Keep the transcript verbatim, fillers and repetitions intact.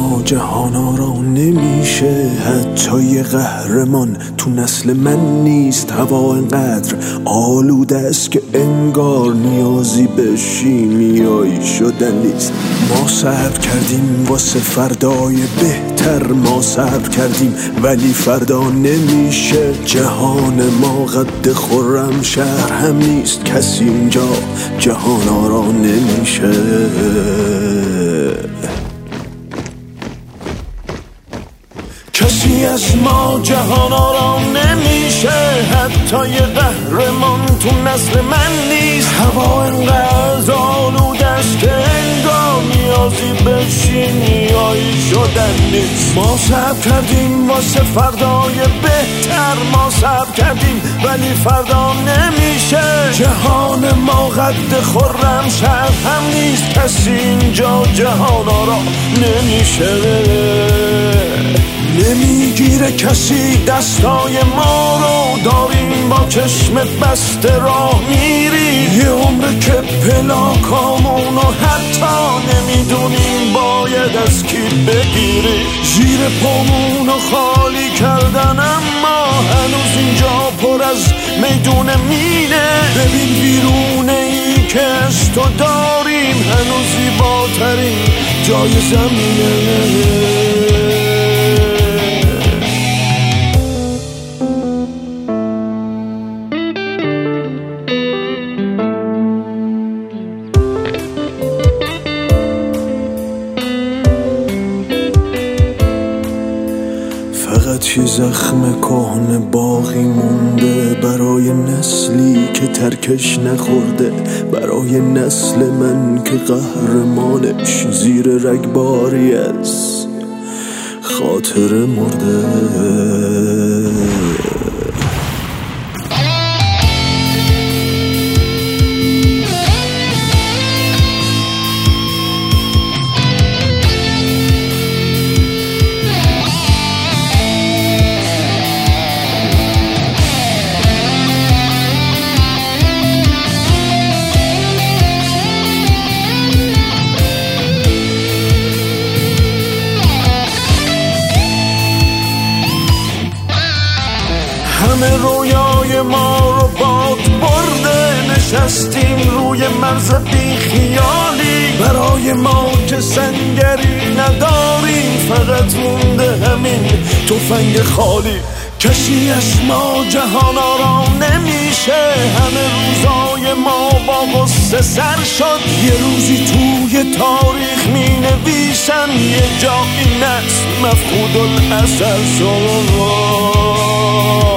ما جهانا را نمیشه. حتی یه قهرمان تو نسل من نیست. هوا انقدر آلوده است که انگار نیازی به شیمیایی شدن نیست. ما صبر کردیم واسه فردای بهتر، ما صبر کردیم ولی فردا نمیشه. جهان ما قد خرم شهر هم نیست. کسی اینجا جهانا را نمیشه. کسی از ما جهانا را نمیشه. حتی یه قهرمان تو نسل من نیست. هوا انقدر آلوده است که انگار نیازی به شیمیایی شدن نیست. ما صبر کردیم واسه فردای بهتر، ما صبر کردیم ولی فردا نمیشه. جهان ما قد خرم شهر هم نیست. کسی اینجا جهانا را نمیشه. نمیگیره کسی دستای ما رو، داریم با چشمت بسته راه میری. یه عمره که پلاکامونو حتی نمیدونیم باید از کی بگیری. زیر پامونو خالی کردن اما هنوز اینجا پر از میدون مینه. ببین بیرونه ای که از تو داریم هنوز زیباترین جای زمینه. فقط یه زخم کهنه باقی مونده برای نسلی که ترکش نخورده، برای نسل من که قهرمانش زیر رگباری از خاطر مرده. همه رویای ما رو باد برده. نشستیم روی مرز بی خیالی. برای ما که سنگری نداریم فقط مونده همین تفنگ خالی. کسی از ما جهانا را نمیشه. همه روزای ما با غصه سر شد. یه روزی توی تاریخ می نویسن یه جا این نسل مفقود الاثر شد.